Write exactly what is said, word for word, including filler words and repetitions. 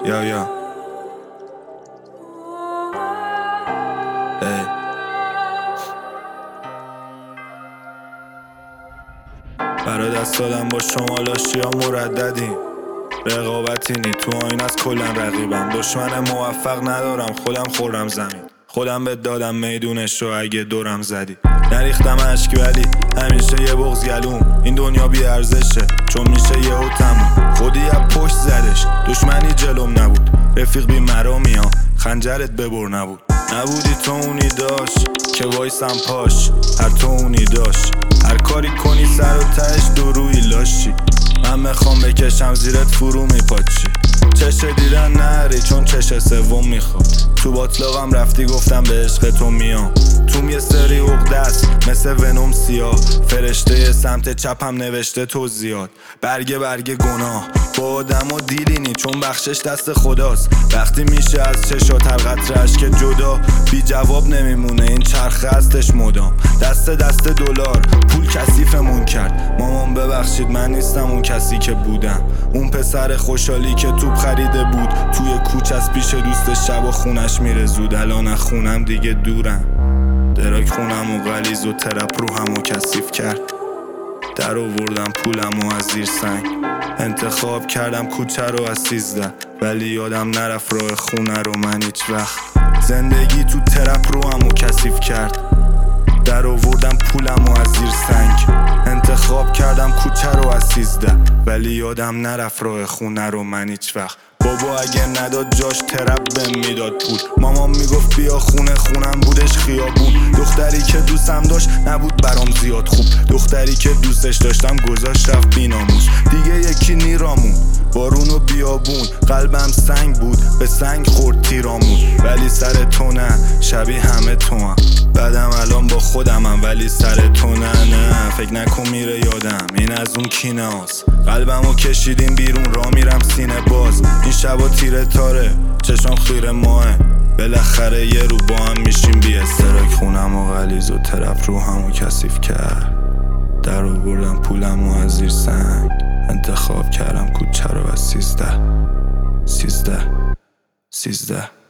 یا یا ای برا دست دادم با شما لاشی ها مرددیم، رقابتی نی تو آین از کلن رقیبم، دشمن موفق ندارم خودم خورم زمین، خودم به دادم میدونش رو اگه دورم زدی. نریختم عشق ولی همیشه یه بغض گلوم، این دنیا بی ارزشه چون میشه یهو تموم. خودی از پشت زدش دشمنی جلوم نبود، رفیق بی مرامی ها خنجرت ببر نبود. نبودی تو اونی داشت که وایسم پاش، هر تو اونی داشت هر کاری کنی سر و تهش دو روی لاشی. من میخوام بکشم زیرت فرو میپاچی، چش دیدن نری چون چش سوم میخواد. تو باطلاقم رفتی گفتم به عشق تو میام، توم یه سری عقده است مثل ونوم سیاه، فرشته سمت چپم نوشته تو زیاد. برگه برگه گناه با آدم و دیلینی چون بخشش دست خداست، وقتی میشه از چشات هر قطره اشک جدا بی جواب نمیمونه این چرخه هستش مدام. دست دست دلار پول کثیفمون کرد، مامان ببخشید من نیستم اون کسی که بودم، اون پسر خوشحالی که توپ خریده بود توی کوچه از پیش دوست شب و خونش میره زود. الان از خونم دیگه دورم، دراک خونم و غلیظ و ترپ رو همو کثیف کرد. در آوردم پولم و از زیر سنگ، انتخاب کردم کوچه رو از سیزده، ولی یادم نرفت راه خونه رو من هیچ وقت. زندگی تو ترپ رو همو کثیف کرد، در آوردم پولم و از زیر سنگ، انتخاب کردم کوچه رو از سیزده، ولی یادم نرفت راه خونه رو من هیچ وقت. بابا اگه نداد جاش ترپ بهم میداد پول، مامان میگفت بیا خونه، خونم بودش خیابون. دختری که دوستم داشت نبود برام زیاد خوب، دختری که دوستش داشتم گذاشت رفت بیناموس. دیگه یکی نیرامون بارون و بیابون، قلبم سنگ بود به سنگ خورد تیرامون، ولی سر تو نه شبیه همه تو هم. بعدم الان با خودمم ولی سر تو نه نه، فکر نکن میره یادم این از اون کینه هاست. قلبمو کشیدیم بیرون را میرم سینه باز، این شبا تیره تاره چشم خیره ماه، بالاخره یه رو با هم میشیم بی استراک. خونم و غلیظ و طرف رو همو کثیف کرد، در آوردم پولم و از زیر سنگ، انتخاب کردم کوچه رو از سیزده سیزده سیزده